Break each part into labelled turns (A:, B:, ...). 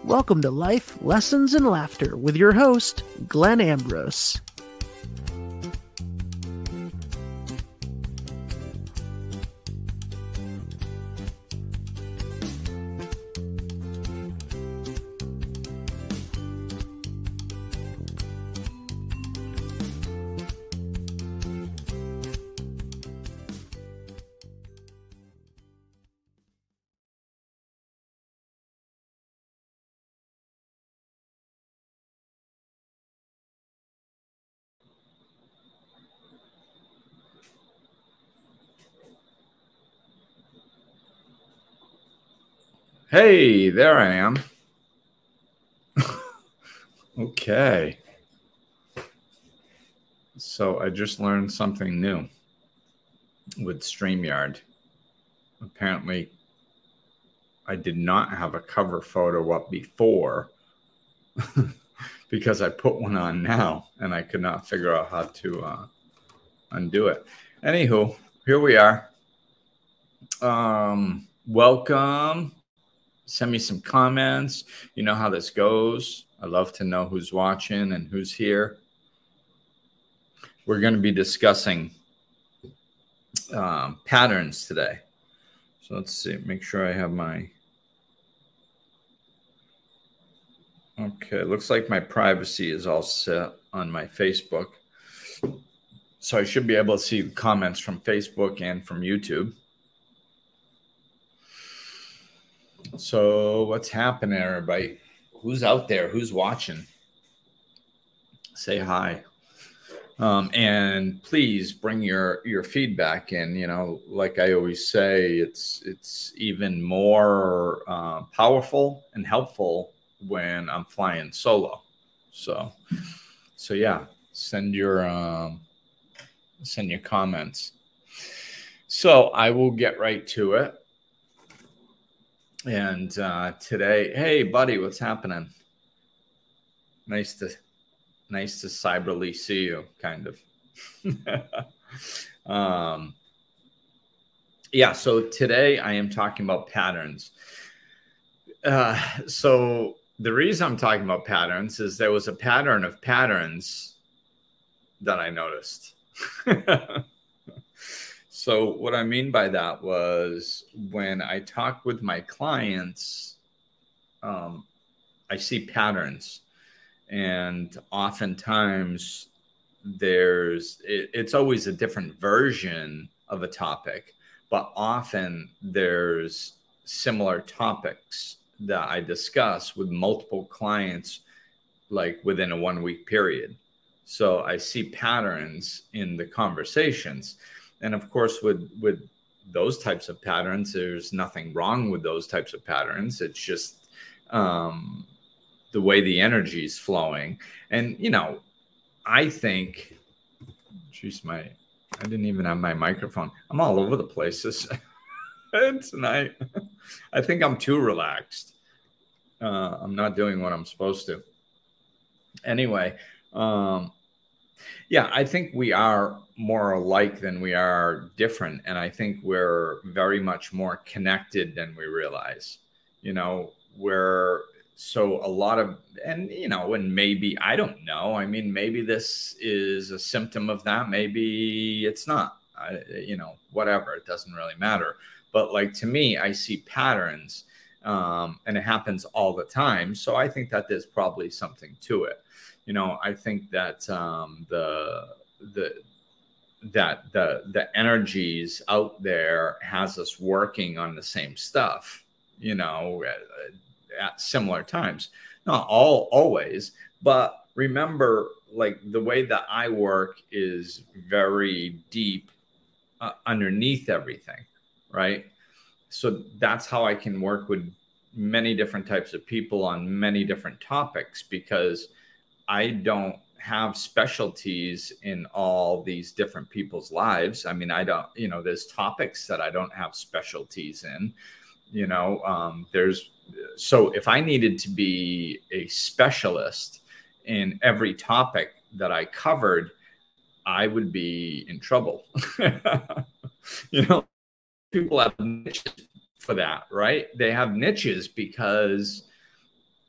A: Welcome to Life, Lessons, and Laughter with your host, Glenn Ambrose.
B: Hey, there I am. Okay. So I just learned something new with StreamYard. Apparently, I did not have a cover photo up before because I put one on now and I could not figure out how to undo it. Anywho, here we are. Welcome. Send me some comments. You know how this goes. I love to know who's watching and who's here. We're going to be discussing patterns today. So let's see, make sure I have my, okay, looks like my privacy is all set on my Facebook. So I should be able to see the comments from Facebook and from YouTube. So what's happening, everybody? Who's out there? Who's watching? Say hi. And please bring your feedback in. You know, like I always say, it's even more powerful and helpful when I'm flying solo. So yeah, send your comments. So I will get right to it. And today, hey buddy, what's happening? Nice to cyberly see you, kind of. Yeah, so today I am talking about patterns. So the reason I'm talking about patterns is there was a pattern of patterns that I noticed. So what I mean by that was when I talk with my clients, I see patterns. And oftentimes it's always a different version of a topic, but often there's similar topics that I discuss with multiple clients, like within a 1 week period. So I see patterns in the conversations. And of course, with those types of patterns, there's nothing wrong with those types of patterns. It's just, the way the energy is flowing. And, you know, I think, geez, I didn't even have my microphone. I'm all over the place tonight. I think I'm too relaxed. I'm not doing what I'm supposed to. Anyway, yeah, I think we are more alike than we are different. And I think we're very much more connected than we realize. You know, so a lot of, and, you know, and maybe, I don't know. I mean, maybe this is a symptom of that. Maybe it's not, you know, whatever. It doesn't really matter. But like, to me, I see patterns and it happens all the time. So I think that there's probably something to it. You know, I think that the energies out there has us working on the same stuff, you know, at similar times. Not always, but remember, like, the way that I work is very deep underneath everything, right? So that's how I can work with many different types of people on many different topics, because I don't have specialties in all these different people's lives. I mean, I don't, you know, there's topics that I don't have specialties in, you know, so if I needed to be a specialist in every topic that I covered, I would be in trouble. You know, people have niches for that, right? They have niches because,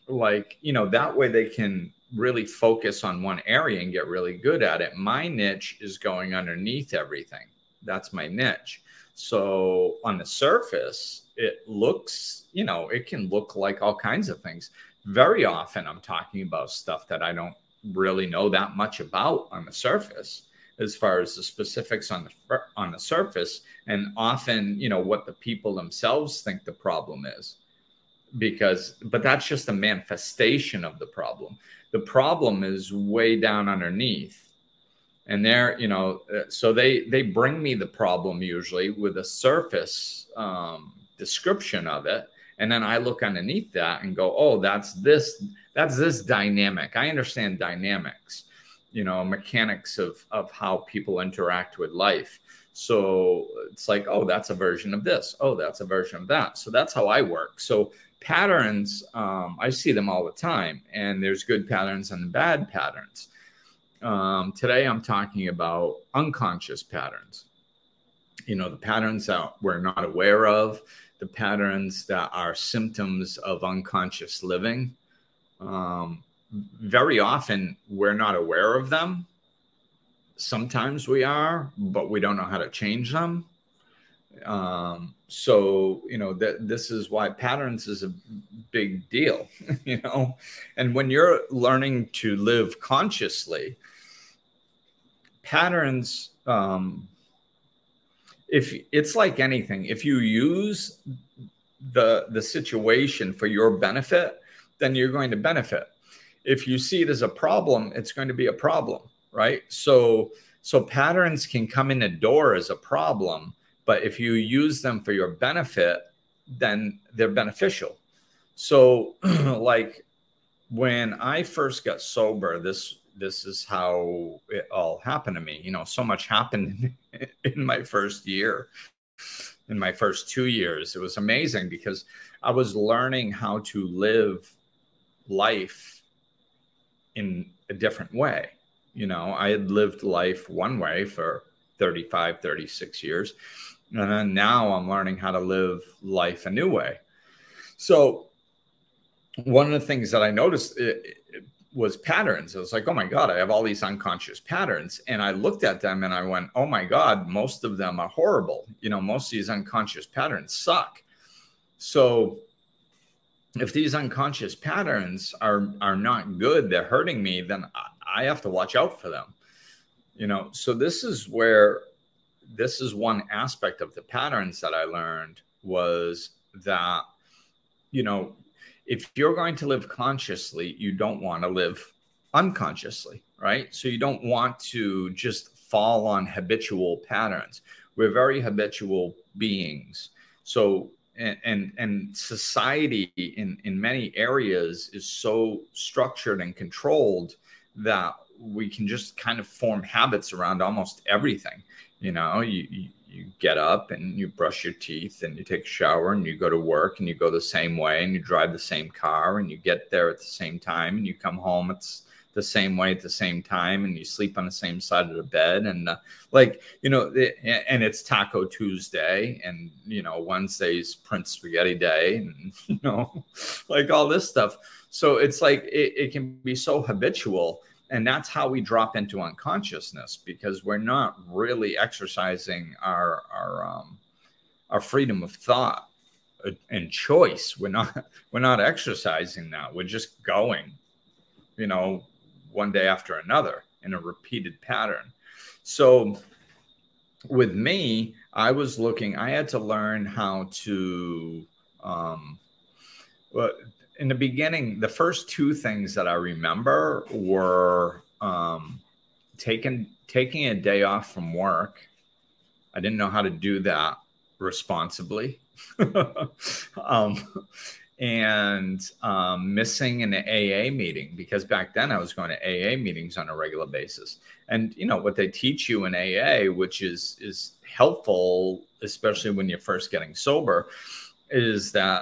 B: like, that way they can really focus on one area and get really good at it. My niche is going underneath everything. That's my niche. So on the surface, it looks, it can look like all kinds of things. Very often I'm talking about stuff that I don't really know that much about on the surface, as far as the specifics on the surface, and often, what the people themselves think the problem is. But that's just a manifestation of the problem. The problem is way down underneath. And so they bring me the problem usually with a surface description of it. And then I look underneath that and go, oh, that's this dynamic. I understand dynamics, mechanics of how people interact with life. So it's like, oh, that's a version of this. Oh, that's a version of that. So that's how I work. So patterns, I see them all the time, and there's good patterns and bad patterns. Today I'm talking about unconscious patterns, the patterns that we're not aware of, the patterns that are symptoms of unconscious living. Very often we're not aware of them. Sometimes we are, but we don't know how to change them. So, this is why patterns is a big deal, and when you're learning to live consciously, patterns, if it's like anything, if you use the situation for your benefit, then you're going to benefit. If you see it as a problem, it's going to be a problem, right? So patterns can come in the door as a problem, but if you use them for your benefit, then they're beneficial. So like when I first got sober, this is how it all happened to me. So much happened in my first year, in my first 2 years. It was amazing because I was learning how to live life in a different way. I had lived life one way for 35, 36 years. And then now I'm learning how to live life a new way. So one of the things that I noticed was patterns. I was like, oh my God, I have all these unconscious patterns. And I looked at them and I went, oh my God, most of them are horrible. Most of these unconscious patterns suck. So if these unconscious patterns are not good, they're hurting me, then I have to watch out for them. So this is one aspect of the patterns that I learned, was that, if you're going to live consciously, you don't want to live unconsciously, right? So you don't want to just fall on habitual patterns. We're very habitual beings. So, and society in many areas is so structured and controlled that we can just kind of form habits around almost everything. You get up and you brush your teeth and you take a shower and you go to work and you go the same way and you drive the same car and you get there at the same time and you come home it's the same way at the same time and you sleep on the same side of the bed and and it's Taco Tuesday and Wednesday's Prince Spaghetti Day and like all this stuff. So it's like it can be so habitual. And that's how we drop into unconsciousness, because we're not really exercising our freedom of thought and choice. We're not exercising that. We're just going, one day after another in a repeated pattern. So with me, I had to learn how to, in the beginning, the first two things that I remember were taking a day off from work. I didn't know how to do that responsibly. And missing an AA meeting, because back then I was going to AA meetings on a regular basis. And what they teach you in AA, which is helpful, especially when you're first getting sober, is that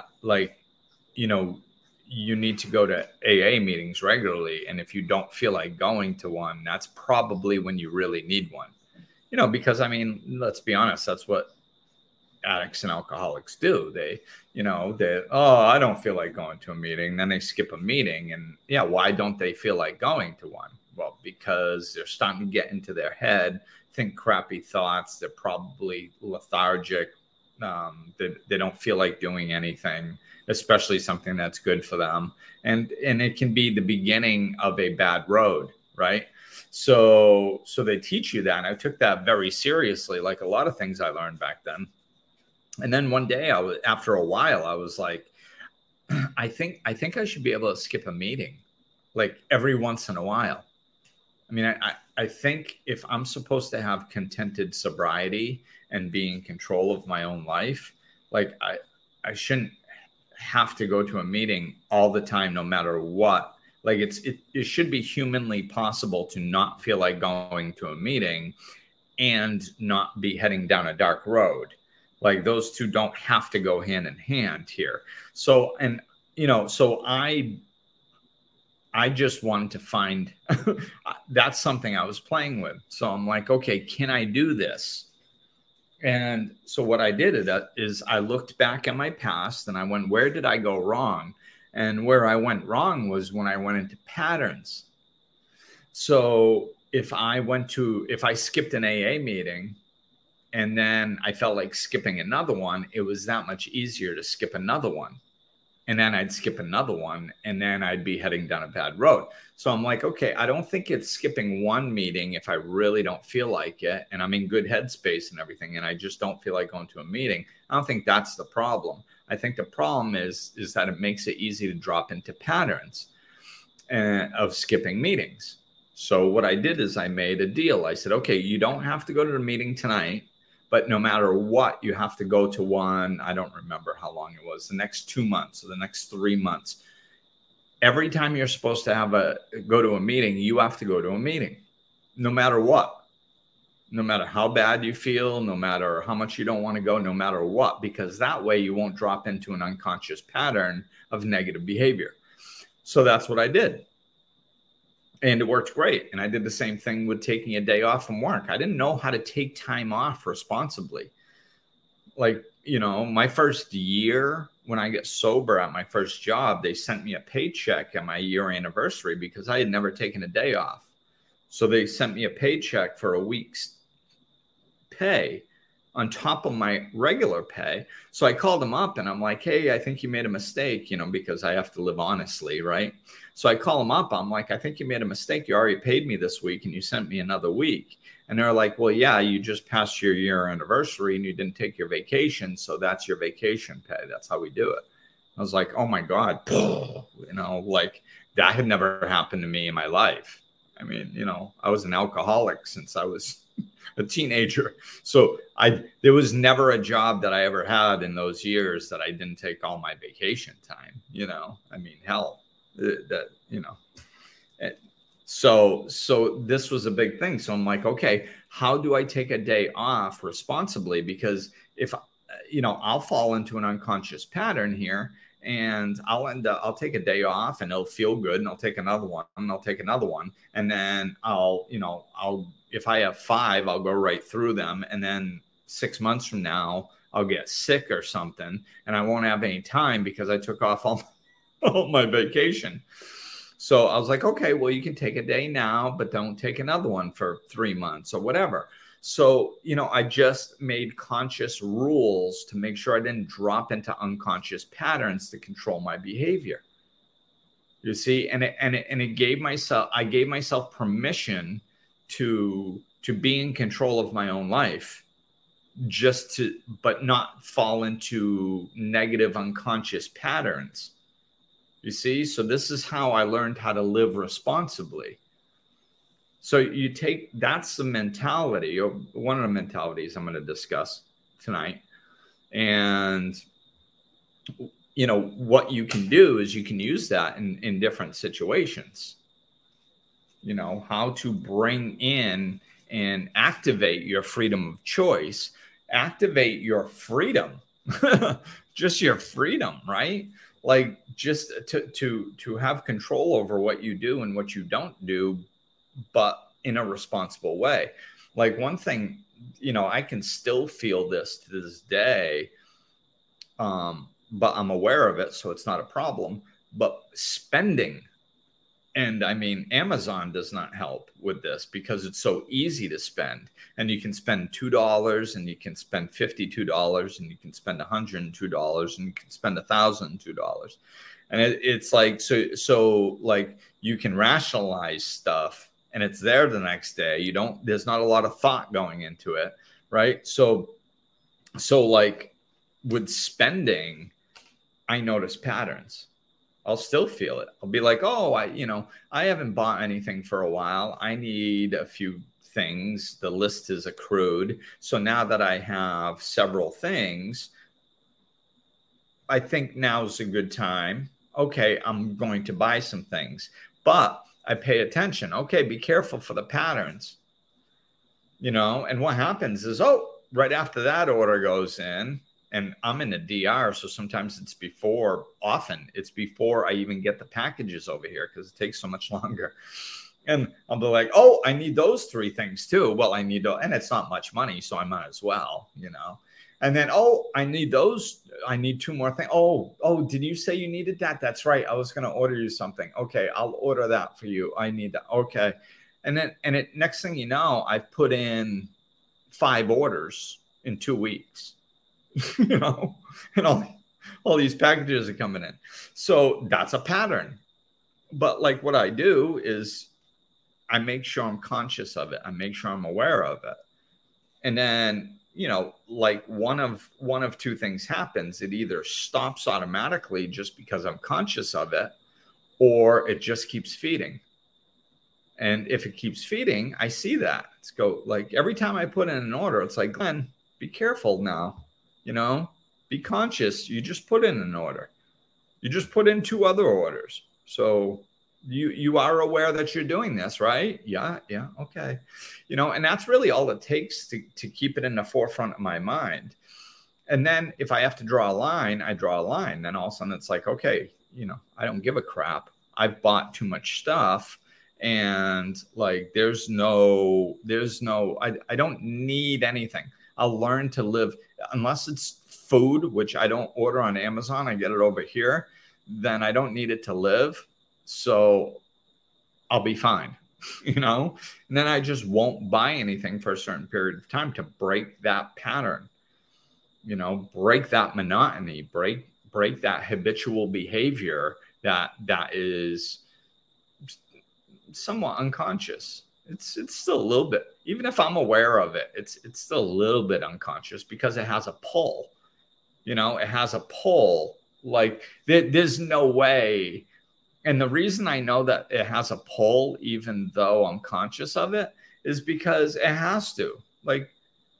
B: you need to go to AA meetings regularly. And if you don't feel like going to one, that's probably when you really need one, because let's be honest, that's what addicts and alcoholics do. Oh, I don't feel like going to a meeting. Then they skip a meeting. And yeah, why don't they feel like going to one? Well, because they're starting to get into their head, think crappy thoughts. They're probably lethargic. They don't feel like doing anything, especially something that's good for them. And it can be the beginning of a bad road, right? So they teach you that. And I took that very seriously, like a lot of things I learned back then. And then one day after a while, I was like, I think I should be able to skip a meeting like every once in a while. I mean, I think if I'm supposed to have contented sobriety and be in control of my own life, like I shouldn't have to go to a meeting all the time, no matter what. Like it should be humanly possible to not feel like going to a meeting and not be heading down a dark road. Like those two don't have to go hand in hand here. So, and so I just wanted to find that's something I was playing with. So I'm like, okay, can I do this? And so what I did is I looked back at my past and I went, where did I go wrong? And where I went wrong was when I went into patterns. So if I skipped an AA meeting and then I felt like skipping another one, it was that much easier to skip another one. And then I'd skip another one, and then I'd be heading down a bad road. So I'm like, okay, I don't think it's skipping one meeting if I really don't feel like it, and I'm in good headspace and everything, and I just don't feel like going to a meeting. I don't think that's the problem. I think the problem is that it makes it easy to drop into patterns of skipping meetings. So what I did is I made a deal. I said, okay, you don't have to go to the meeting tonight, but no matter what, you have to go to one. I don't remember how long it was, the next 2 months or the next 3 months. Every time you're supposed to go to a meeting, you have to go to a meeting, no matter what, no matter how bad you feel, no matter how much you don't want to go, no matter what, because that way you won't drop into an unconscious pattern of negative behavior. So that's what I did. And it worked great. And I did the same thing with taking a day off from work. I didn't know how to take time off responsibly. Like, my first year when I got sober at my first job, they sent me a paycheck at my year anniversary because I had never taken a day off. So they sent me a paycheck for a week's pay on top of my regular pay. So I called them up and I'm like, hey, I think you made a mistake, because I have to live honestly, right? So I call them up. I'm like, I think you made a mistake. You already paid me this week and you sent me another week. And they're like, well, yeah, you just passed your year anniversary and you didn't take your vacation. So that's your vacation pay. That's how we do it. I was like, oh my God, like that had never happened to me in my life. I mean, I was an alcoholic since I was a teenager. So there was never a job that I ever had in those years that I didn't take all my vacation time, I mean, hell, so this was a big thing. So I'm like, okay, how do I take a day off responsibly? Because I'll fall into an unconscious pattern here and I'll take a day off and it'll feel good and I'll take another one and I'll take another one. And then if I have 5, I'll go right through them. And then 6 months from now, I'll get sick or something and I won't have any time because I took off all my vacation. So I was like, okay, well, you can take a day now, but don't take another one for 3 months or whatever. So, I just made conscious rules to make sure I didn't drop into unconscious patterns to control my behavior. You see, and I gave myself permission to be in control of my own life, but not fall into negative unconscious patterns. You see, so this is how I learned how to live responsibly. So that's the mentality, or one of the mentalities I'm going to discuss tonight. And, what you can do is you can use that in different situations, how to bring in and activate your freedom of choice, activate your freedom, just your freedom, right? Like just to have control over what you do and what you don't do, but in a responsible way. Like one thing I can still feel this to this day. But I'm aware of it, so it's not a problem. But spending, and I mean, Amazon does not help with this because it's so easy to spend. And you can spend $2 and you can spend $52 and you can spend $102 and you can spend $1,002. And it's like, so like you can rationalize stuff and it's there the next day. There's not a lot of thought going into it. Right. So like with spending, I notice patterns. I'll still feel it. I'll be like, oh, I haven't bought anything for a while. I need a few things. The list is accrued. So now that I have several things, I think now's a good time. Okay, I'm going to buy some things, but I pay attention. Okay, be careful for the patterns. And what happens is, right after that order goes in, and I'm in a DR, so sometimes it's before I even get the packages over here because it takes so much longer. And I'll be like, oh, I need those 3 things too. Well, and it's not much money, so I might as well, And then, I need those. I need 2 more things. Oh, did you say you needed that? That's right. I was going to order you something. Okay, I'll order that for you. I need that. Okay. And then, next thing you know, I've put in 5 orders in 2 weeks. And all these packages are coming in. So that's a pattern. But like what I do is I make sure I'm conscious of it. I make sure I'm aware of it. And then, like one of 2 things happens. It either stops automatically just because I'm conscious of it, or it just keeps feeding. And if it keeps feeding, I see that. It's like every time I put in an order, it's like, Glenn, be careful now. Be conscious. You just put in an order. You just put in 2 other orders. So you are aware that you're doing this, right? Yeah. Okay. And that's really all it takes to keep it in the forefront of my mind. And then if I have to draw a line, I draw a line. Then all of a sudden it's like, okay, I don't give a crap. I've bought too much stuff. And like, I don't need anything. I'll learn to live, unless it's food, which I don't order on Amazon. I get it over here. Then I don't need it to live. So I'll be fine, And then I just won't buy anything for a certain period of time to break that pattern, break that monotony, break that habitual behavior that is somewhat unconscious. It's still a little bit, even if I'm aware of it, it's still a little bit unconscious because it has a pull. It has a pull. Like there's no way. And the reason I know that it has a pull, even though I'm conscious of it, is because it has to. Like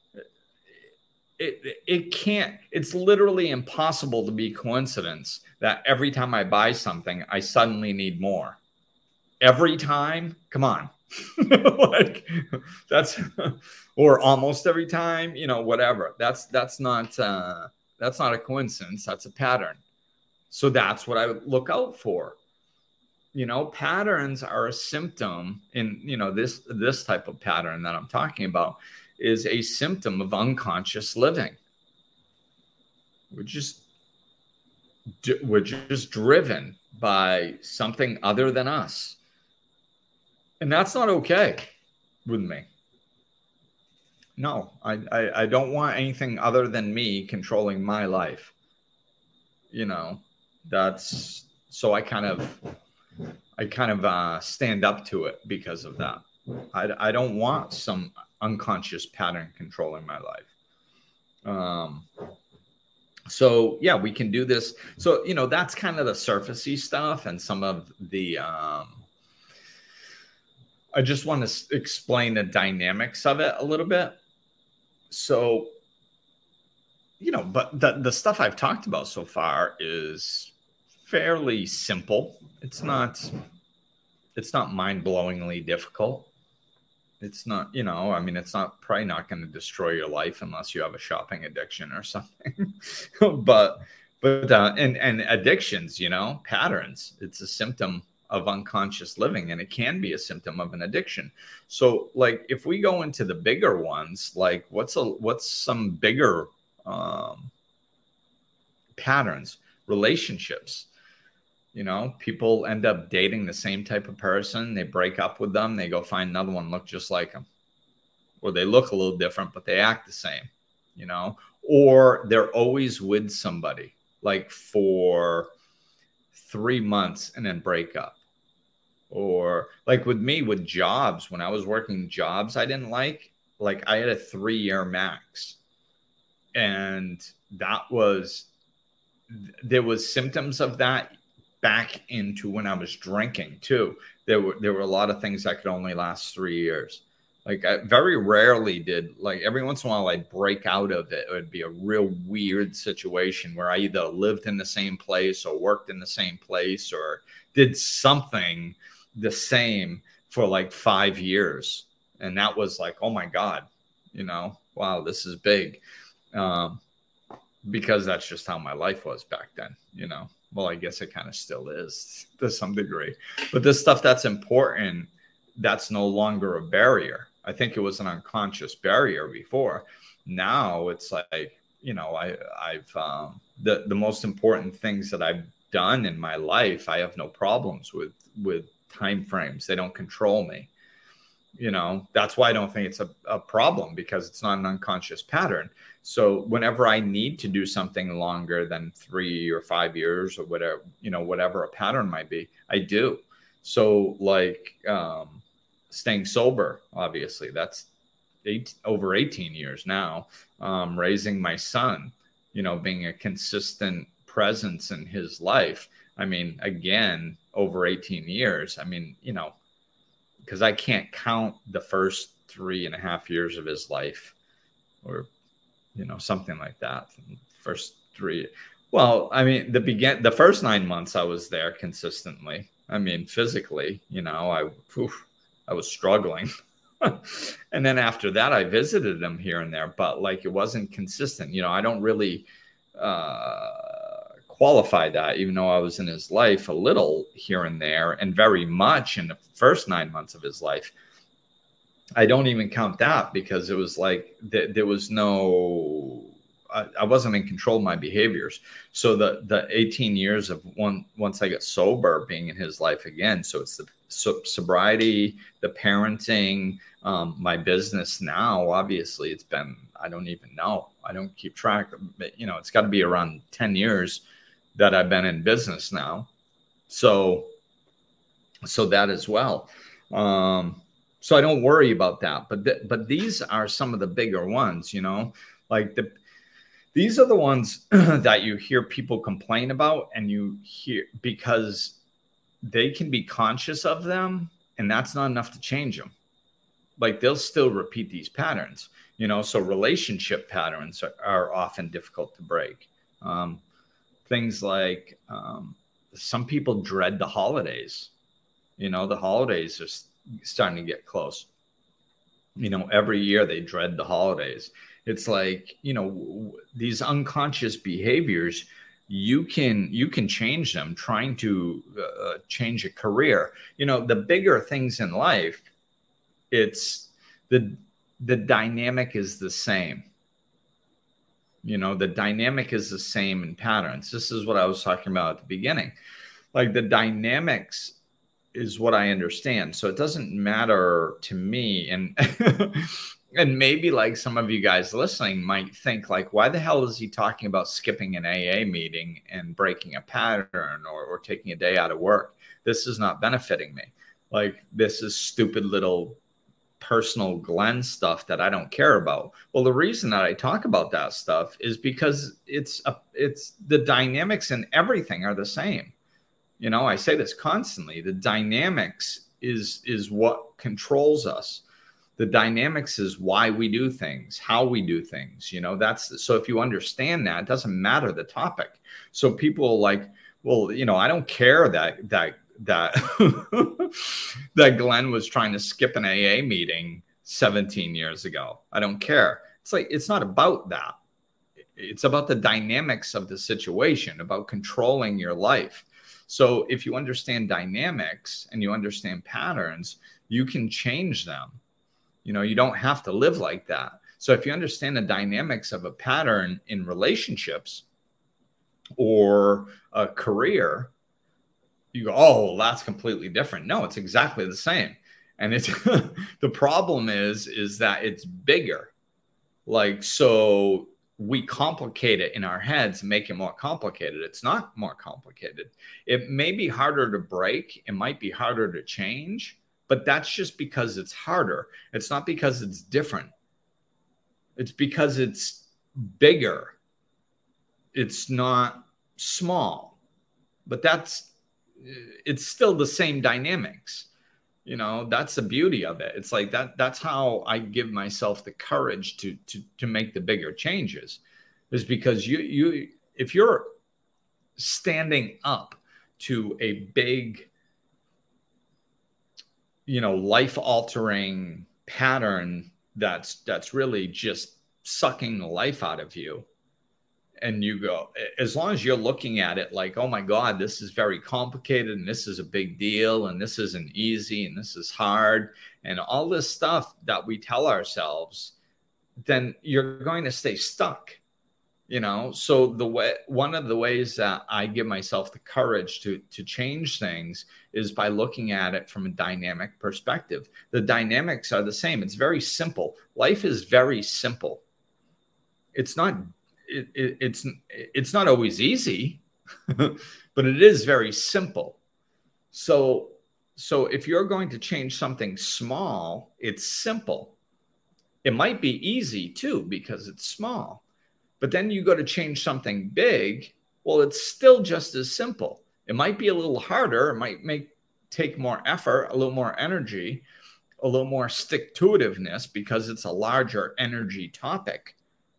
B: it can't. It's literally impossible to be coincidence that every time I buy something, I suddenly need more. Every time, come on. Like that's, or almost every time, whatever. That's not a coincidence. That's a pattern. So that's what I look out for. Patterns are a symptom in, this type of pattern that I'm talking about is a symptom of unconscious living. We're just driven by something other than us. And that's not okay with me. No, I don't want anything other than me controlling my life. That's so I kind of stand up to it because of that. I don't want some unconscious pattern controlling my life. So yeah, we can do this. So, that's kind of the surfacey stuff and some of the, I just want to explain the dynamics of it a little bit. So, but the stuff I've talked about so far is fairly simple. It's not mind-blowingly difficult. It's not, it's probably not going to destroy your life unless you have a shopping addiction or something. but and addictions, patterns, it's a symptom of unconscious living, and it can be a symptom of an addiction. So like if we go into the bigger ones, like what's some bigger patterns? Relationships. People end up dating the same type of person. They break up with them. They go find another one, look just like them. Or they look a little different, but they act the same, or they're always with somebody like for 3 months and then break up. Or like with me, with jobs, when I was working jobs I didn't like I had a 3-year max. And there was symptoms of that back into when I was drinking too. There were a lot of things that could only last 3 years. Like I very rarely did, like every once in a while I'd break out of it. It would be a real weird situation where I either lived in the same place or worked in the same place or did something the same for like 5 years. And that was like, oh my God, wow, this is big. Because that's just how my life was back then, Well, I guess it kind of still is to some degree. But this stuff that's important, that's no longer a barrier. I think it was an unconscious barrier before. Now it's like, I've the most important things that I've done in my life, I have no problems with time frames. They don't control me. That's why I don't think it's a problem, because it's not an unconscious pattern. So whenever I need to do something longer than 3 or 5 years or whatever, whatever a pattern might be, I do. So like staying sober, obviously, that's over 18 years now. Raising my son, being a consistent presence in his life. I mean, again, over 18 years. I mean, because I can't count the first 3.5 years of his life or, something like that. First 3. Well, I mean, the first 9 months I was there consistently. I mean, physically, I was struggling. And then after that, I visited him here and there, but like it wasn't consistent. I don't really qualify that, even though I was in his life a little here and there and very much in the first 9 months of his life. I don't even count that because it was like there was no, I wasn't in control of my behaviors. So the 18 years of once I got sober being in his life again. So it's the sobriety, the parenting, my business now, obviously it's been, I don't even know. I don't keep track. But, it's got to be around 10 years that I've been in business now. So that as well. So I don't worry about that. But these are some of the bigger ones, like these are the ones that you hear people complain about, and you hear because they can be conscious of them, and that's not enough to change them. Like they'll still repeat these patterns, so relationship patterns are often difficult to break. Things like some people dread the holidays. The holidays are starting to get close. Every year they dread the holidays. It's like, these unconscious behaviors, you can change them trying to change a career. The bigger things in life, it's the dynamic is the same. The dynamic is the same in patterns. This is what I was talking about at the beginning. Like the dynamics is what I understand. So it doesn't matter to me. And and maybe like some of you guys listening might think like, why the hell is he talking about skipping an AA meeting and breaking a pattern or taking a day out of work? This is not benefiting me. Like this is stupid little personal Glenn stuff that I don't care about. Well, the reason that I talk about that stuff is because it's the dynamics and everything are the same. I say this constantly. The dynamics is what controls us. The dynamics is why we do things, how we do things. So if you understand that, it doesn't matter the topic. So people are like, well, I don't care that that Glenn was trying to skip an AA meeting 17 years ago. I don't care. It's like, it's not about that. It's about the dynamics of the situation, about controlling your life. So if you understand dynamics and you understand patterns, you can change them. You don't have to live like that. So if you understand the dynamics of a pattern in relationships or a career, you go, oh, that's completely different. No, it's exactly the same. And it's the problem is that it's bigger. Like, so we complicate it in our heads and make it more complicated. It's not more complicated. It may be harder to break. It might be harder to change, but that's just because it's harder. It's not because it's different. It's because it's bigger. It's not small, but it's still the same dynamics. That's the beauty of it. It's like that's how I give myself the courage to make the bigger changes, is because you if you're standing up to a big, life altering pattern that's really just sucking the life out of you. And you go, as long as you're looking at it like, oh my God, this is very complicated and this is a big deal and this isn't easy and this is hard and all this stuff that we tell ourselves, then you're going to stay stuck. So one of the ways that I give myself the courage to change things is by looking at it from a dynamic perspective. The dynamics are the same. It's very simple. Life is very simple. It's not always easy, but it is very simple. So if you're going to change something small, it's simple. It might be easy too because it's small. But then you go to change something big, well, it's still just as simple. It might be a little harder. It might take more effort, a little more energy, a little more stick-to-itiveness because it's a larger energy topic.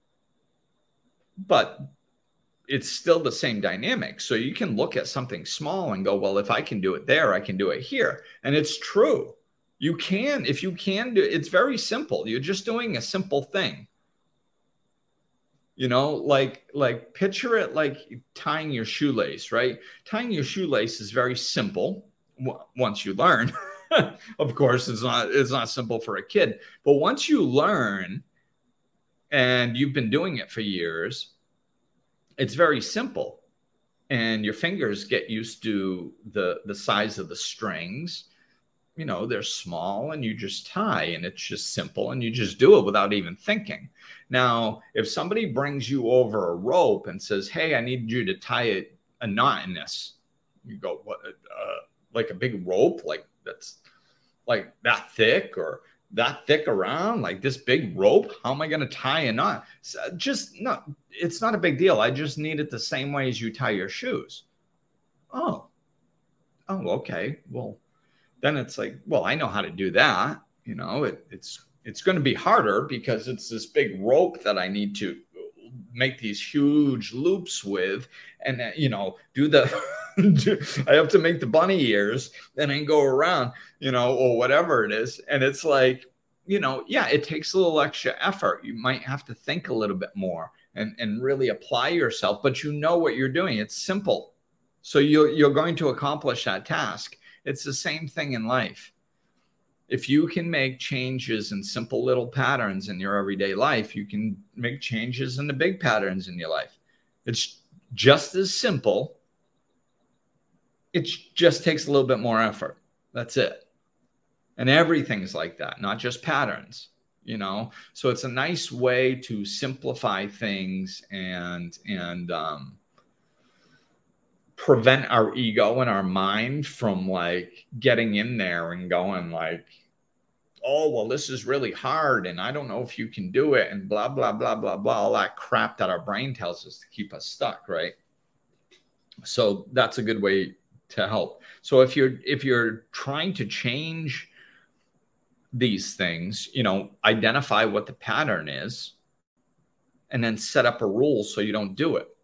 B: But it's still the same dynamic. So you can look at something small and go, well, if I can do it there, I can do it here. And it's true. You can, if you can do it, it's very simple. You're just doing a simple thing. Like picture it like tying your shoelace, right? Tying your shoelace is very simple once you learn. Of course, it's not simple for a kid. But once you learn and you've been doing it for years, it's very simple. And your fingers get used to the size of the strings. They're small and you just tie and it's just simple and you just do it without even thinking. Now, if somebody brings you over a rope and says, hey, I need you to tie a knot in this, you go, what, like a big rope, like that's like that thick or that thick around, like this big rope? How am I going to tie a knot? It's not a big deal. I just need it the same way as you tie your shoes. Oh, okay. Well, then it's like, well, I know how to do that. It's going to be harder because it's this big rope that I need to make these huge loops with, and I have to make the bunny ears and then go around, or whatever it is. And it's like, it takes a little extra effort. You might have to think a little bit more and really apply yourself, but you know what you're doing. It's simple. So you're going to accomplish that task. It's the same thing in life. If you can make changes in simple little patterns in your everyday life, you can make changes in the big patterns in your life. It's just as simple. It just takes a little bit more effort. That's it. And everything's like that, not just patterns, So it's a nice way to simplify things and prevent our ego and our mind from like getting in there and going like, oh, well, this is really hard and I don't know if you can do it and blah, blah, blah, blah, blah, all that crap that our brain tells us to keep us stuck, right? So that's a good way to help. So if you're trying to change these things, identify what the pattern is and then set up a rule so you don't do it.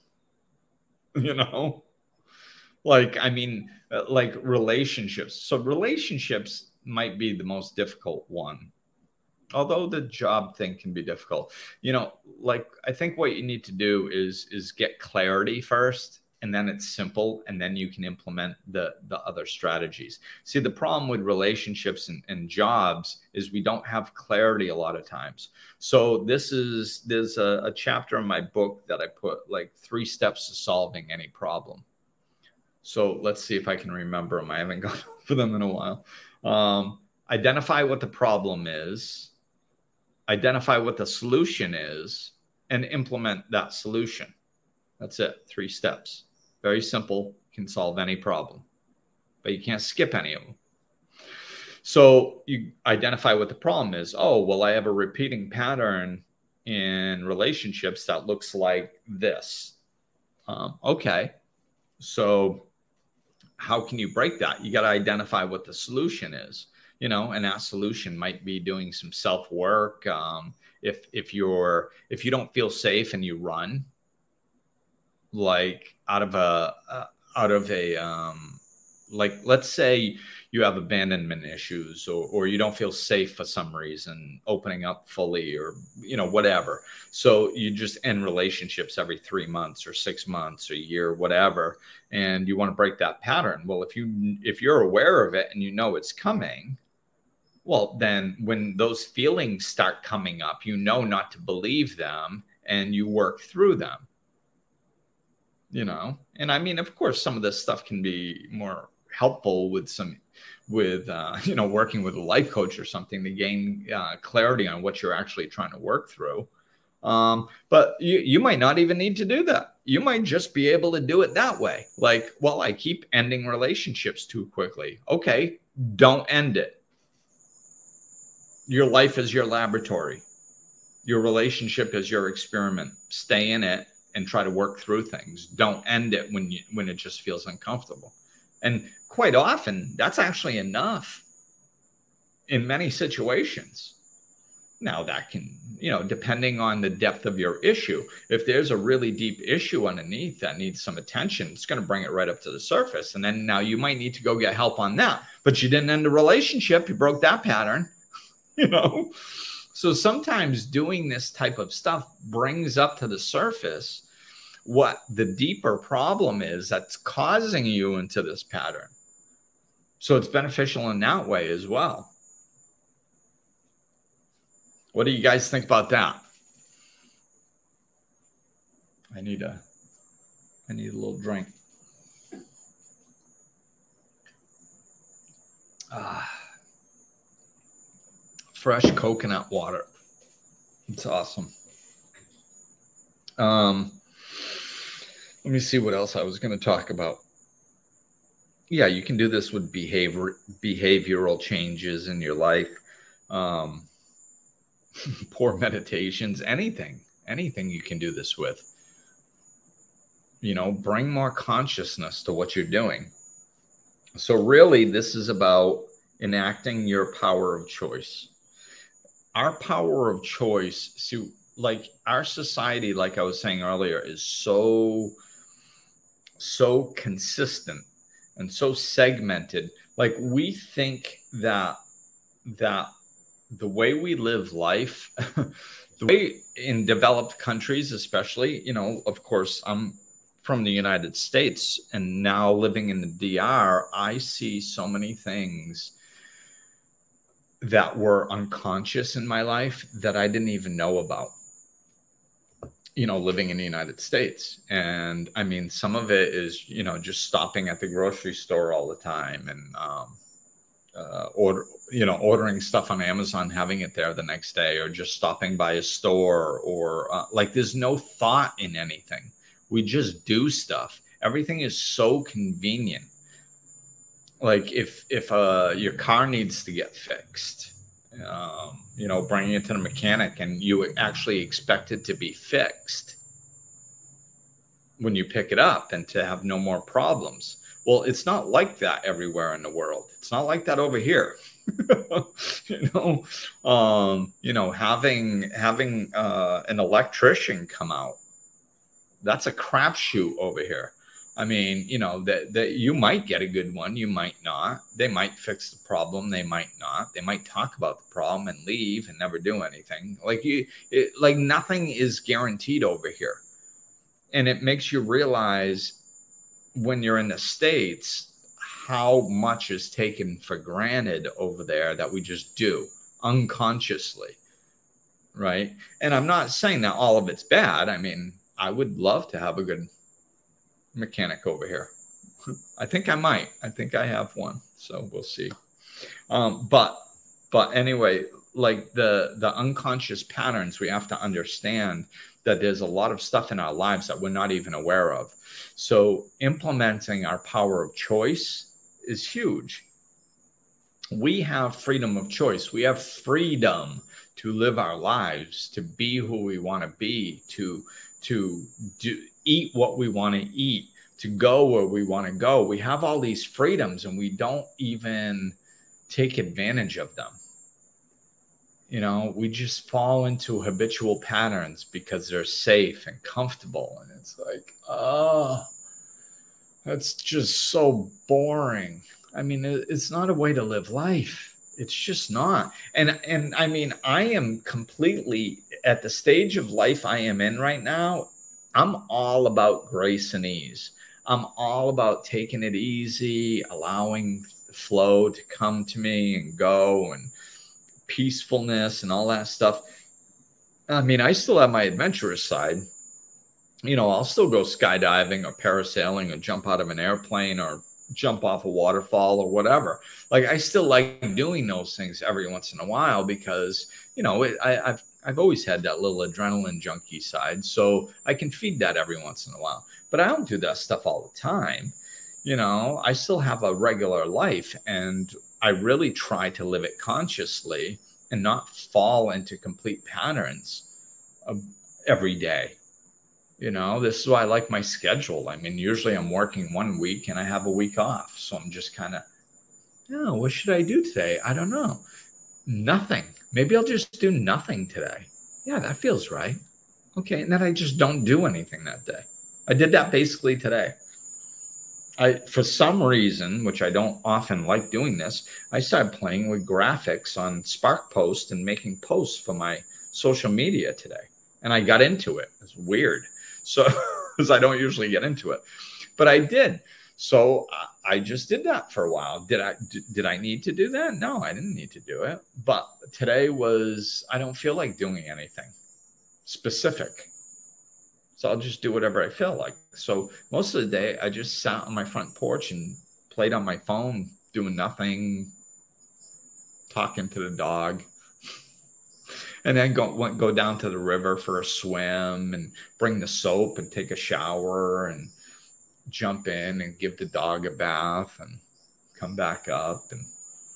B: Like relationships. So relationships might be the most difficult one, although the job thing can be difficult. I think what you need to do is get clarity first and then it's simple, and then you can implement the other strategies. See, the problem with relationships and jobs is we don't have clarity a lot of times. So there's a chapter in my book that I put like 3 steps to solving any problem. So let's see if I can remember them. I haven't gone over them in a while. Identify what the problem is, identify what the solution is, and implement that solution. That's it. 3 steps. Very simple. Can solve any problem, but you can't skip any of them. So you identify what the problem is. Oh, well, I have a repeating pattern in relationships that looks like this. Okay. So how can you break that? You got to identify what the solution is, and that solution might be doing some self-work. If you don't feel safe and you run, like out of a like, let's say you have abandonment issues, or you don't feel safe for some reason, opening up fully, or whatever. So you just end relationships every 3 months or 6 months or a year, whatever, and you want to break that pattern. Well, if you're aware of it and it's coming, well, then when those feelings start coming up, not to believe them, and you work through them. And I mean, of course, some of this stuff can be more helpful with working with a life coach or something to gain clarity on what you're actually trying to work through. But you might not even need to do that. You might just be able to do it that way. Like, well, I keep ending relationships too quickly. Okay, don't end it. Your life is your laboratory. Your relationship is your experiment. Stay in it and try to work through things. Don't end it when it just feels uncomfortable. And quite often, that's actually enough in many situations. Now, that can, depending on the depth of your issue, if there's a really deep issue underneath that needs some attention, it's going to bring it right up to the surface. And then now you might need to go get help on that. But you didn't end a relationship. You broke that pattern, So sometimes doing this type of stuff brings up to the surface what the deeper problem is that's causing you into this pattern. So it's beneficial in that way as well. What do you guys think about that? I need a little drink. Fresh coconut water. It's awesome. Let me see what else I was going to talk about. Yeah, you can do this with behavioral changes in your life. Poor meditations, anything you can do this with. Bring more consciousness to what you're doing. So really, this is about enacting your power of choice. Our power of choice, see, like our society, like I was saying earlier, is so consistent and so segmented. Like, we think that the way we live life, the way in developed countries, especially, of course, I'm from the United States, and now living in the DR, I see so many things that were unconscious in my life that I didn't even know about, living in the United States. And I mean, some of it is, just stopping at the grocery store all the time, and ordering stuff on Amazon, having it there the next day, or just stopping by a store, or like, there's no thought in anything. We just do stuff. Everything is so convenient. Like, if your car needs to get fixed, bringing it to the mechanic, and you actually expect it to be fixed when you pick it up and to have no more problems. Well, it's not like that everywhere in the world. It's not like that over here. Having an electrician come out, that's a crapshoot over here. I mean, that you might get a good one, you might not. They might fix the problem, they might not. They might talk about the problem and leave and never do anything. Like nothing is guaranteed over here. And it makes you realize when you're in the States, how much is taken for granted over there that we just do unconsciously, right? And I'm not saying that all of it's bad. I mean, I would love to have a good mechanic over here. I think I might. I think I have one, so we'll see. But anyway, like the unconscious patterns, we have to understand that there's a lot of stuff in our lives that we're not even aware of. So implementing our power of choice is huge. We have freedom of choice. We have freedom to live our lives, to be who we want to be, to eat what we want to eat, to go where we want to go. We have all these freedoms and we don't even take advantage of them. You know, we just fall into habitual patterns because they're safe and comfortable. And it's like, oh, that's just so boring. I mean, it's not a way to live life. It's just not. And I mean, I am completely at the stage of life I am in right now. I'm all about grace and ease. I'm all about taking it easy, allowing the flow to come to me and go, and peacefulness and all that stuff. I mean, I still have my adventurous side. You know, I'll still go skydiving or parasailing or jump out of an airplane or jump off a waterfall or whatever. Like, I still like doing those things every once in a while because, you know, I've always had that little adrenaline junkie side, so I can feed that every once in a while. But I don't do that stuff all the time. You know, I still have a regular life, and I really try to live it consciously and not fall into complete patterns every day. You know, this is why I like my schedule. I mean, usually I'm working 1 week and I have a week off. So I'm just kind of, oh, what should I do today? I don't know. Nothing. Maybe I'll just do nothing today. Yeah, that feels right. Okay. And then I just don't do anything that day. I did that basically today. For some reason, which I don't often like doing this, I started playing with graphics on SparkPost and making posts for my social media today. And I got into it. It's weird. So, because I don't usually get into it, but I did. So I just did that for a while. Did I need to do that? No, I didn't need to do it. But today I don't feel like doing anything specific. So I'll just do whatever I feel like. So most of the day, I just sat on my front porch and played on my phone, doing nothing, talking to the dog. And then go down to the river for a swim and bring the soap and take a shower and jump in and give the dog a bath and come back up. And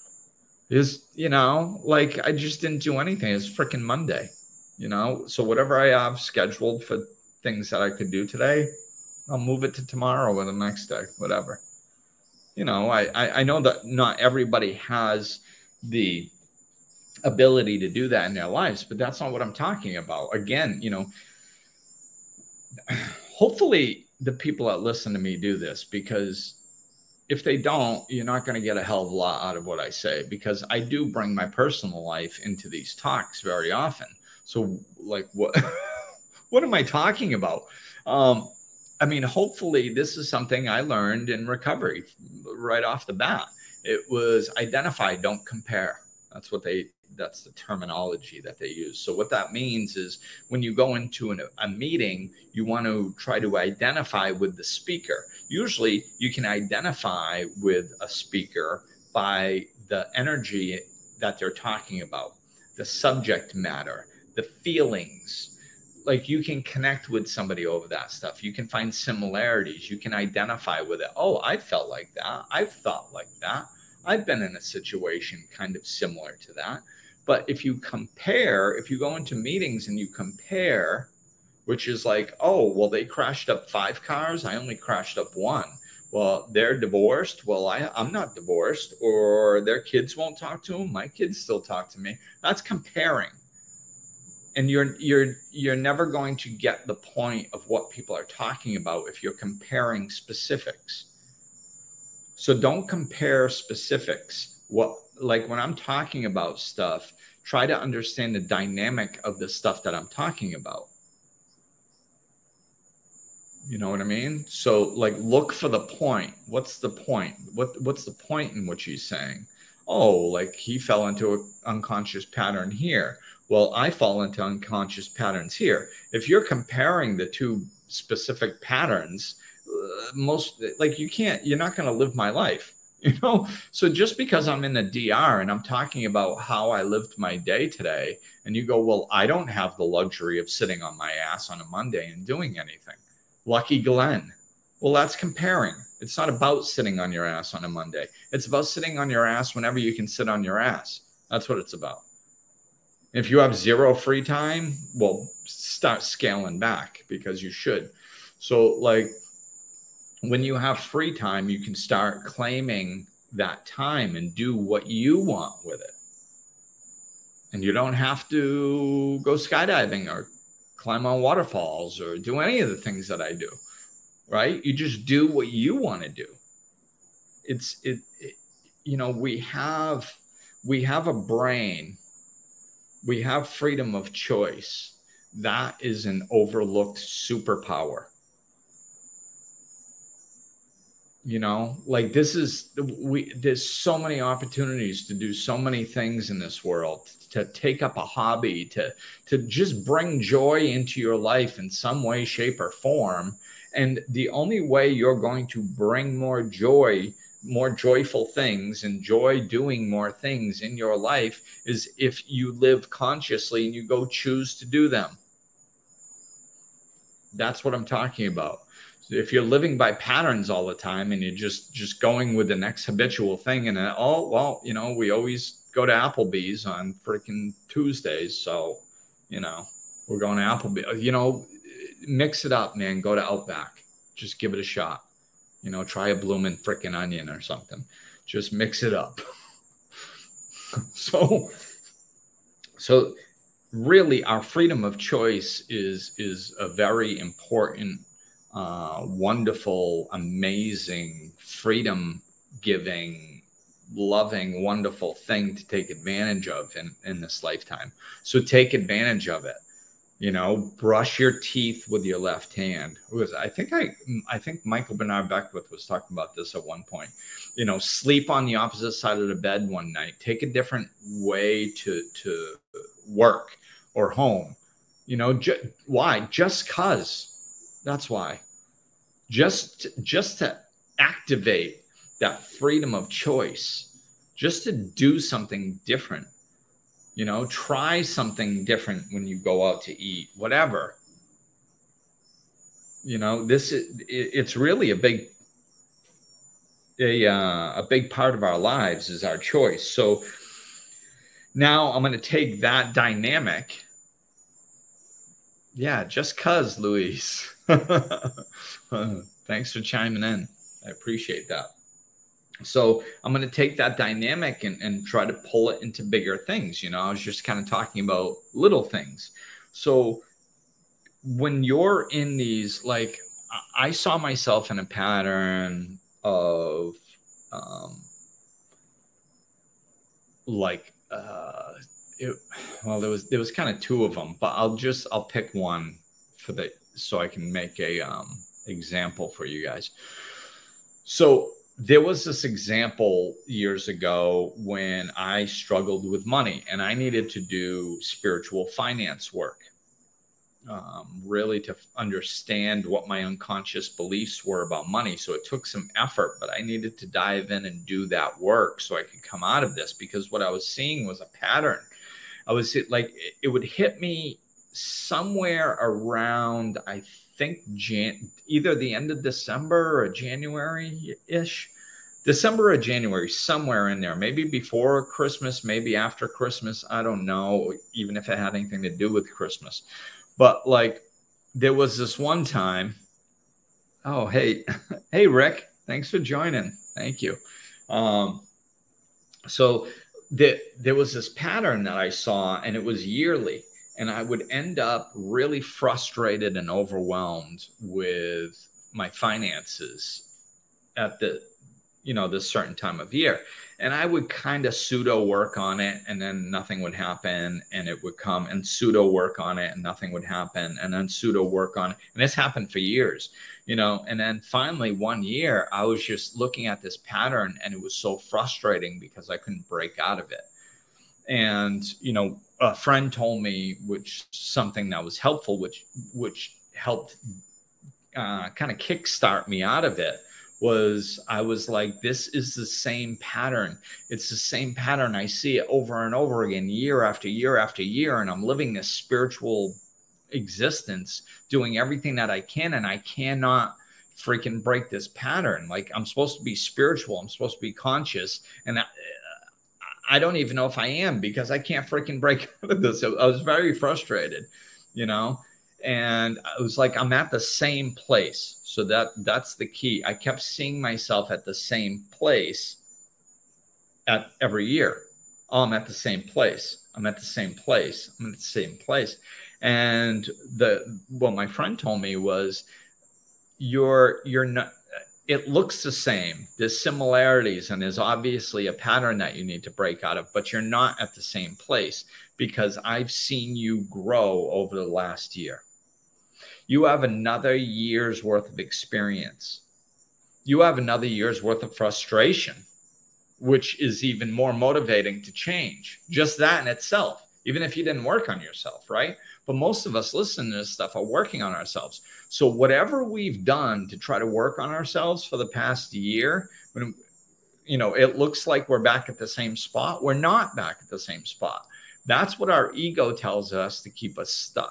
B: you know, like, I just didn't do anything. It's freaking Monday, you know? So whatever I have scheduled for things that I could do today, I'll move it to tomorrow or the next day, whatever. You know, I know that not everybody has the ability to do that in their lives, but that's not what I'm talking about. Again, you know, hopefully the people that listen to me do this, because if they don't, you're not going to get a hell of a lot out of what I say, because I do bring my personal life into these talks very often. So, like, what what am I talking about? I mean, hopefully this is something I learned in recovery right off the bat. It was identify, don't compare. That's the terminology that they use. So what that means is when you go into a meeting, you want to try to identify with the speaker. Usually you can identify with a speaker by the energy that they're talking about, the subject matter, the feelings. Like, you can connect with somebody over that stuff. You can find similarities. You can identify with it. Oh, I felt like that. I've thought like that. I've been in a situation kind of similar to that. But if you go into meetings and you compare, which is like, oh, well, they crashed up 5 cars. I only crashed up 1. Well, they're divorced. Well, I'm not divorced. Or their kids won't talk to them. My kids still talk to me. That's comparing. And you're never going to get the point of what people are talking about if you're comparing specifics. So don't compare specifics. Like when I'm talking about stuff, try to understand the dynamic of the stuff that I'm talking about. You know what I mean? So like, look for the point. What's the point? What's the point in what she's saying? Oh, like he fell into an unconscious pattern here. Well, I fall into unconscious patterns here. If you're comparing the two specific patterns, most like you're not going to live my life, you know? So just because I'm in the DR and I'm talking about how I lived my day today, and you go, well, I don't have the luxury of sitting on my ass on a Monday and doing anything. Lucky Glenn. Well, that's comparing. It's not about sitting on your ass on a Monday. It's about sitting on your ass whenever you can sit on your ass. That's what it's about. If you have zero free time, well, start scaling back, because you should. So like, when you have free time, you can start claiming that time and do what you want with it. And you don't have to go skydiving or climb on waterfalls or do any of the things that I do, right? You just do what you want to do. We have a brain, we have freedom of choice. That is an overlooked superpower. Like there's so many opportunities to do so many things in this world, to take up a hobby, to just bring joy into your life in some way, shape, or form. And the only way you're going to bring more joy, more joyful things, enjoy doing more things in your life, is if you live consciously and you go choose to do them. That's what I'm talking about. If you're living by patterns all the time and you're just going with the next habitual thing, and we always go to Applebee's on freaking Tuesdays, so we're going to Applebee's. Mix it up, man. Go to Outback, just give it a shot. Try a bloomin' freaking onion or something. Just mix it up. So really, our freedom of choice is a very important, wonderful, amazing, freedom-giving, loving, wonderful thing to take advantage of in this lifetime. So take advantage of it. Brush your teeth with your left hand. I think Michael Bernard Beckwith was talking about this at one point. Sleep on the opposite side of the bed one night. Take a different way to work or home. Why? Just cause. That's why. Just to activate that freedom of choice, just to do something different. Try something different when you go out to eat, whatever. It's really a big part of our lives is our choice. So now I'm going to take that dynamic. Yeah, just cause, Luis. Thanks for chiming in. I appreciate that. So I'm going to take that dynamic and try to pull it into bigger things. I was just kind of talking about little things. So when you're in these, like, I saw myself in a pattern of there was kind of two of them, but I'll pick one so I can make a example for you guys. So there was this example years ago when I struggled with money and I needed to do spiritual finance work, really to understand what my unconscious beliefs were about money. So it took some effort, but I needed to dive in and do that work so I could come out of this, because what I was seeing was a pattern. It would hit me somewhere around, I think, either the end of December or January-ish. December or January, somewhere in there. Maybe before Christmas, maybe after Christmas. I don't know, even if it had anything to do with Christmas. But there was this one time. Oh, hey, Rick, thanks for joining. Thank you. So there was this pattern that I saw, and it was yearly. And I would end up really frustrated and overwhelmed with my finances at the this certain time of year. And I would kind of pseudo work on it, and then nothing would happen. And it would come and pseudo work on it, and nothing would happen. And then pseudo work on it. And this happened for years, and then finally one year I was just looking at this pattern, and it was so frustrating because I couldn't break out of it. And, a friend told me, something that was helpful, which helped kind of kickstart me out of it, was I was like, this is the same pattern. It's the same pattern. I see it over and over again, year after year after year. And I'm living this spiritual existence, doing everything that I can. And I cannot freaking break this pattern. Like, I'm supposed to be spiritual. I'm supposed to be conscious. And I don't even know if I am, because I can't freaking break out of this. I was very frustrated, and I was like, I'm at the same place. So that's the key. I kept seeing myself at the same place at every year. Oh, I'm at the same place. I'm at the same place. I'm at the same place. And what my friend told me was, you're not, it looks the same. There's similarities, and there's obviously a pattern that you need to break out of, but you're not at the same place, because I've seen you grow over the last year. You have another year's worth of experience. You have another year's worth of frustration, which is even more motivating to change. Just that in itself, even if you didn't work on yourself, right? But most of us listening to this stuff are working on ourselves. So whatever we've done to try to work on ourselves for the past year, when it looks like we're back at the same spot, we're not back at the same spot. That's what our ego tells us to keep us stuck.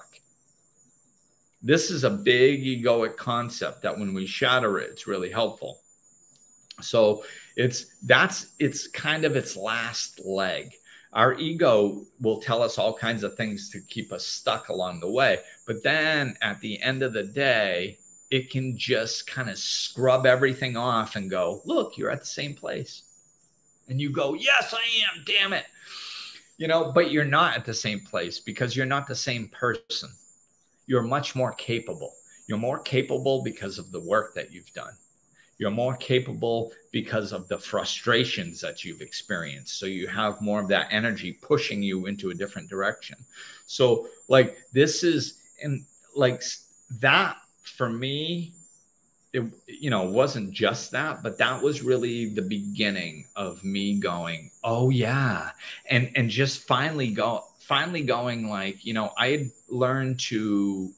B: This is a big egoic concept that when we shatter it, it's really helpful. So it's kind of its last leg. Our ego will tell us all kinds of things to keep us stuck along the way. But then at the end of the day, it can just kind of scrub everything off and go, look, you're at the same place. And you go, yes, I am, damn it. But you're not at the same place, because you're not the same person. You're much more capable. You're more capable because of the work that you've done. You're more capable because of the frustrations that you've experienced. So you have more of that energy pushing you into a different direction. So like this is, and like that for me, it wasn't just that, but that was really the beginning of me going, oh yeah. And just finally going like, I had learned to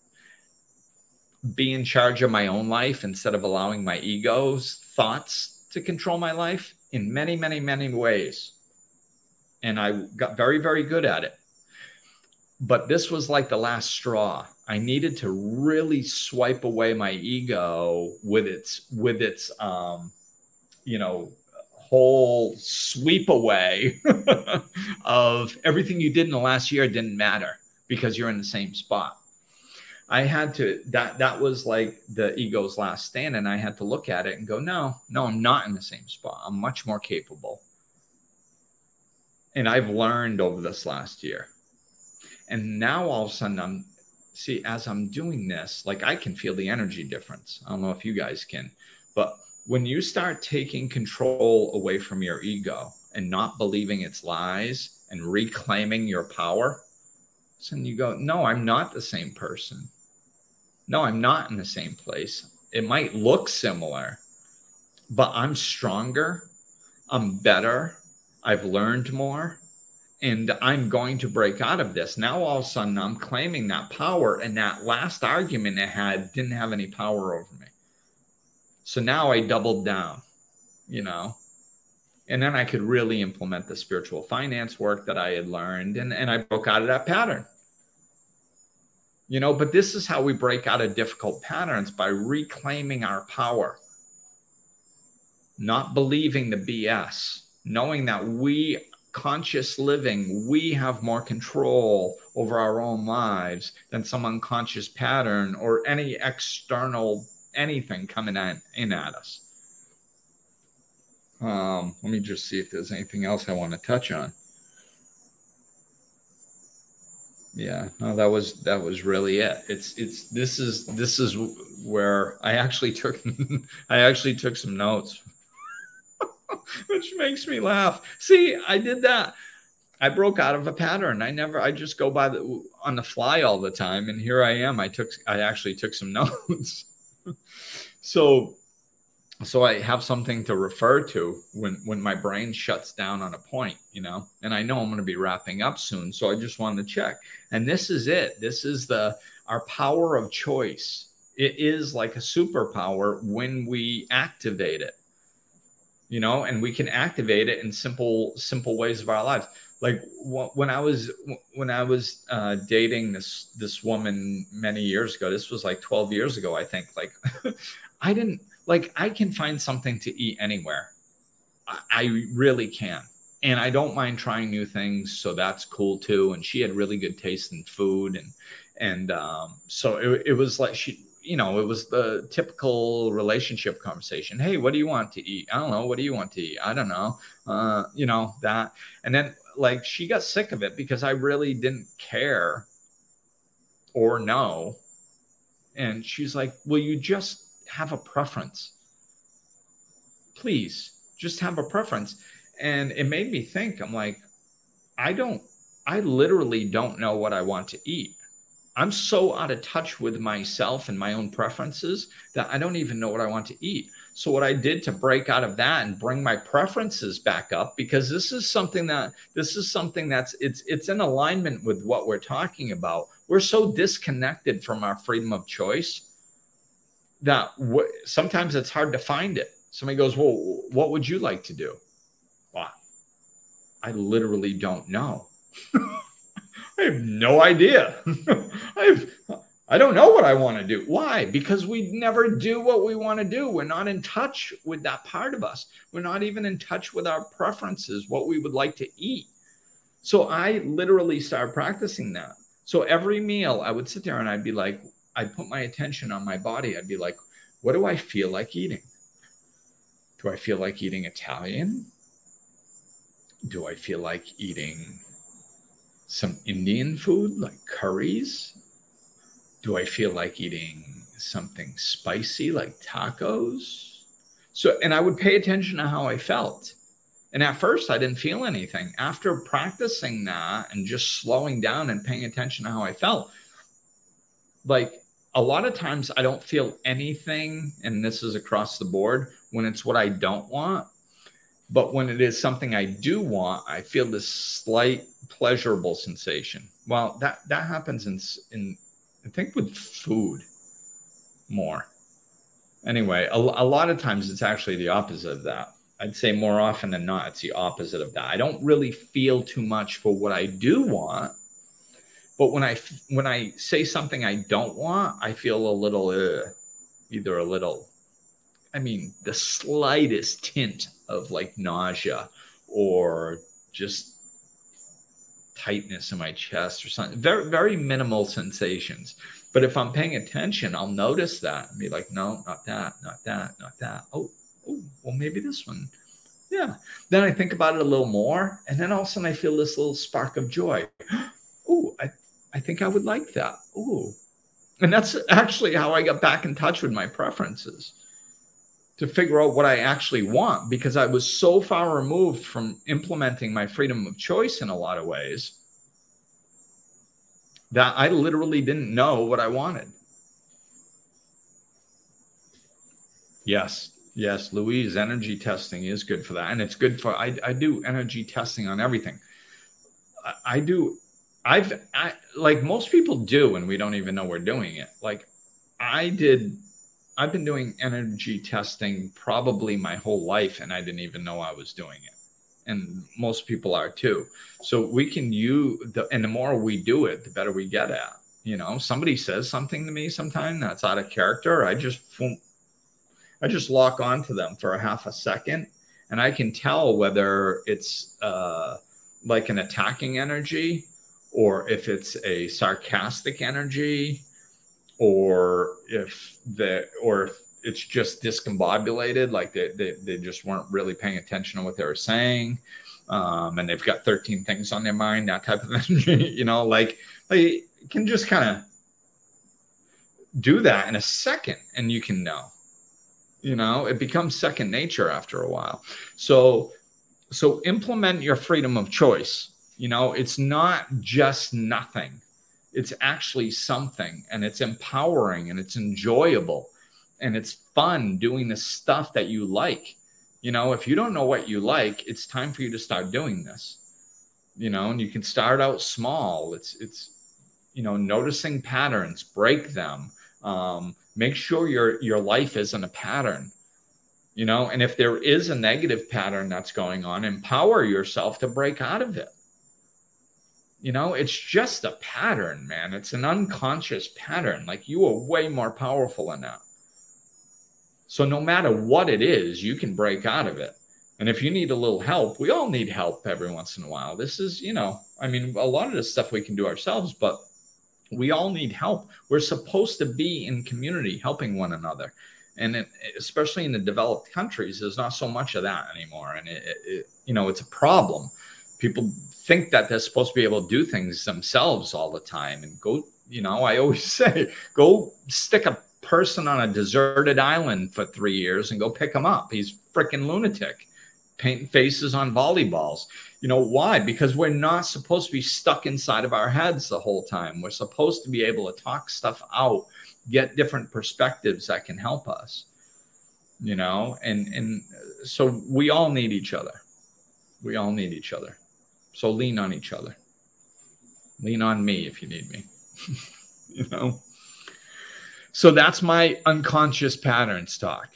B: be in charge of my own life instead of allowing my ego's thoughts to control my life in many, many, many ways. And I got very, very good at it. But this was like the last straw. I needed to really swipe away my ego with its whole sweep away of everything you did in the last year didn't matter, because you're in the same spot. I had to, that was like the ego's last stand. And I had to look at it and go, no, I'm not in the same spot. I'm much more capable. And I've learned over this last year. And now all of a sudden as I'm doing this, like I can feel the energy difference. I don't know if you guys can, but when you start taking control away from your ego and not believing its lies and reclaiming your power, so you go, no, I'm not the same person. No, I'm not in the same place. It might look similar, but I'm stronger. I'm better. I've learned more, and I'm going to break out of this. Now, all of a sudden, I'm claiming that power, and that last argument it had didn't have any power over me. So now I doubled down, and then I could really implement the spiritual finance work that I had learned, and I broke out of that pattern. But this is how we break out of difficult patterns, by reclaiming our power, not believing the BS, knowing that we conscious living, we have more control over our own lives than some unconscious pattern or any external anything coming in at us. Let me just see if there's anything else I want to touch on. Yeah, no, that was really it. This is where I actually took some notes. which makes me laugh. See, I did that. I broke out of a pattern. I just go by on the fly all the time. And here I am. I actually took some notes. So I have something to refer to when my brain shuts down on a point, and I know I'm going to be wrapping up soon. So I just wanted to check. And this is it. This is our power of choice. It is like a superpower when we activate it, and we can activate it in simple ways of our lives. Like when I was dating this woman many years ago, this was like 12 years ago, I think. Like I can find something to eat anywhere. I really can. And I don't mind trying new things. So that's cool too. And she had really good taste in food. And so it was like it was the typical relationship conversation. Hey, what do you want to eat? I don't know. What do you want to eat? I don't know. That. And then like she got sick of it because I really didn't care or know. And she's like, will you just have a preference? Please just have a preference. And it made me think, I'm like, I literally don't know what I want to eat. I'm so out of touch with myself and my own preferences that I don't even know what I want to eat. So what I did to break out of that and bring my preferences back up, because this is something that's it's in alignment with what we're talking about. We're so disconnected from our freedom of choice that sometimes it's hard to find it. Somebody goes, well, what would you like to do? Well, I literally don't know. I have no idea. I don't know what I want to do. Why? Because we never do what we want to do. We're not in touch with that part of us. We're not even in touch with our preferences, what we would like to eat. So I literally started practicing that. So every meal I would sit there and I'd be like, I'd put my attention on my body. I'd be like, what do I feel like eating? Do I feel like eating Italian? Do I feel like eating some Indian food like curries? Do I feel like eating something spicy like tacos? And I would pay attention to how I felt. And at first I didn't feel anything. After practicing that and just slowing down and paying attention to how I felt, like a lot of times I don't feel anything, and this is across the board, when it's what I don't want. But when it is something I do want, I feel this slight pleasurable sensation. Well, that happens in I think with food more. Anyway, a lot of times it's actually the opposite of that. I'd say more often than not, it's the opposite of that. I don't really feel too much for what I do want. But when I say something I don't want, I feel a little, the slightest tint of like nausea or just tightness in my chest or something. Very, very minimal sensations. But if I'm paying attention, I'll notice that and be like, no, not that, not that, not that. Oh, well, maybe this one. Yeah. Then I think about it a little more. And then all of a sudden I feel this little spark of joy. Oh, I think I would like that. Oh. And that's actually how I got back in touch with my preferences, to figure out what I actually want, because I was so far removed from implementing my freedom of choice in a lot of ways that I literally didn't know what I wanted. Yes, Louise, energy testing is good for that. And it's good for, I do energy testing on everything. Like most people do, and we don't even know we're doing it. Like I've been doing energy testing probably my whole life, and I didn't even know I was doing it. And most people are too. So we can and the more we do it, the better we get at. Somebody says something to me sometime that's out of character, I just lock onto them for a half a second, and I can tell whether it's like an attacking energy, or if it's a sarcastic energy, or if it's just discombobulated, like they just weren't really paying attention to what they were saying, and they've got 13 things on their mind, that type of energy. Like they can just kind of do that in a second, and you can know. It becomes second nature after a while. So implement your freedom of choice. It's not just nothing. It's actually something, and it's empowering, and it's enjoyable, and it's fun doing the stuff that you like. If you don't know what you like, it's time for you to start doing this. And you can start out small. It's noticing patterns, break them. Make sure your life isn't a pattern. And if there is a negative pattern that's going on, empower yourself to break out of it. It's just a pattern, man. It's an unconscious pattern. Like, you are way more powerful than that. So no matter what it is, you can break out of it. And if you need a little help, we all need help every once in a while. This is, a lot of this stuff we can do ourselves, but we all need help. We're supposed to be in community, helping one another. And especially in the developed countries, there's not so much of that anymore. And it's a problem. People think that they're supposed to be able to do things themselves all the time. And go, I always say, go stick a person on a deserted island for 3 years and go pick him up. He's freaking lunatic, painting faces on volleyballs. Why? Because we're not supposed to be stuck inside of our heads the whole time. We're supposed to be able to talk stuff out, get different perspectives that can help us, and so we all need each other. We all need each other. So lean on each other. Lean on me if you need me, So that's my unconscious patterns talk.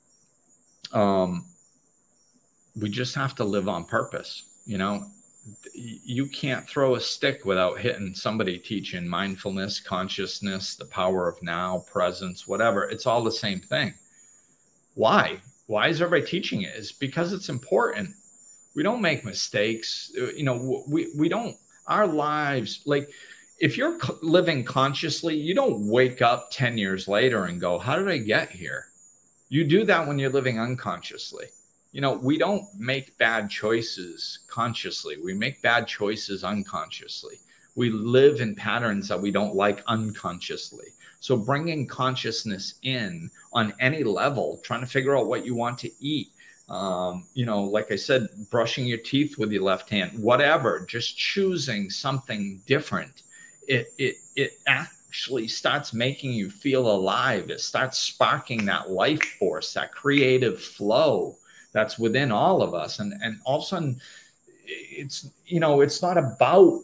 B: We just have to live on purpose. You can't throw a stick without hitting somebody teaching mindfulness, consciousness, the power of now, presence, whatever. It's all the same thing. Why? Why is everybody teaching it? It's because it's important. We don't make mistakes. We don't, our lives, like, if you're living consciously, you don't wake up 10 years later and go, how did I get here? You do that when you're living unconsciously. We don't make bad choices consciously. We make bad choices unconsciously. We live in patterns that we don't like unconsciously. So bringing consciousness in on any level, trying to figure out what you want to eat, like I said, brushing your teeth with your left hand, whatever, just choosing something different. It actually starts making you feel alive. It starts sparking that life force, that creative flow that's within all of us. And all of a sudden, it's not about,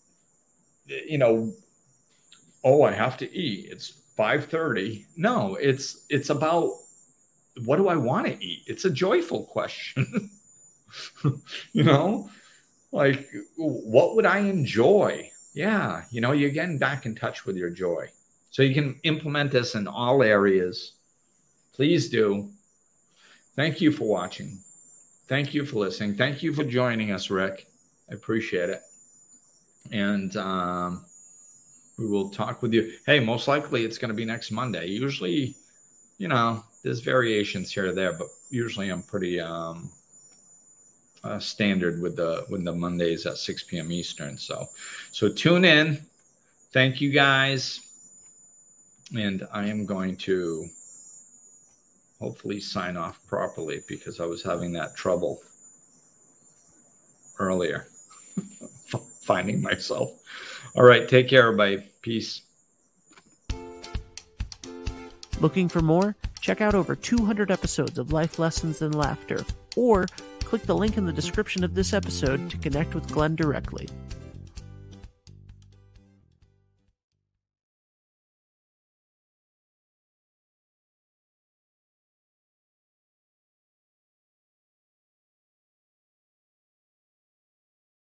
B: oh, I have to eat. It's 5:30. No, it's about, what do I want to eat? It's a joyful question. Like, what would I enjoy? Yeah. You're getting back in touch with your joy. So you can implement this in all areas. Please do. Thank you for watching. Thank you for listening. Thank you for joining us, Rick. I appreciate it. And we will talk with you. Hey, most likely it's going to be next Monday. Usually, there's variations here or there, but usually I'm pretty standard with the Mondays at 6 p.m. Eastern. So tune in. Thank you, guys. And I am going to hopefully sign off properly because I was having that trouble earlier finding myself. All right. Take care, everybody. Peace.
A: Looking for more? Check out over 200 episodes of Life Lessons and Laughter, or click the link in the description of this episode to connect with Glenn directly.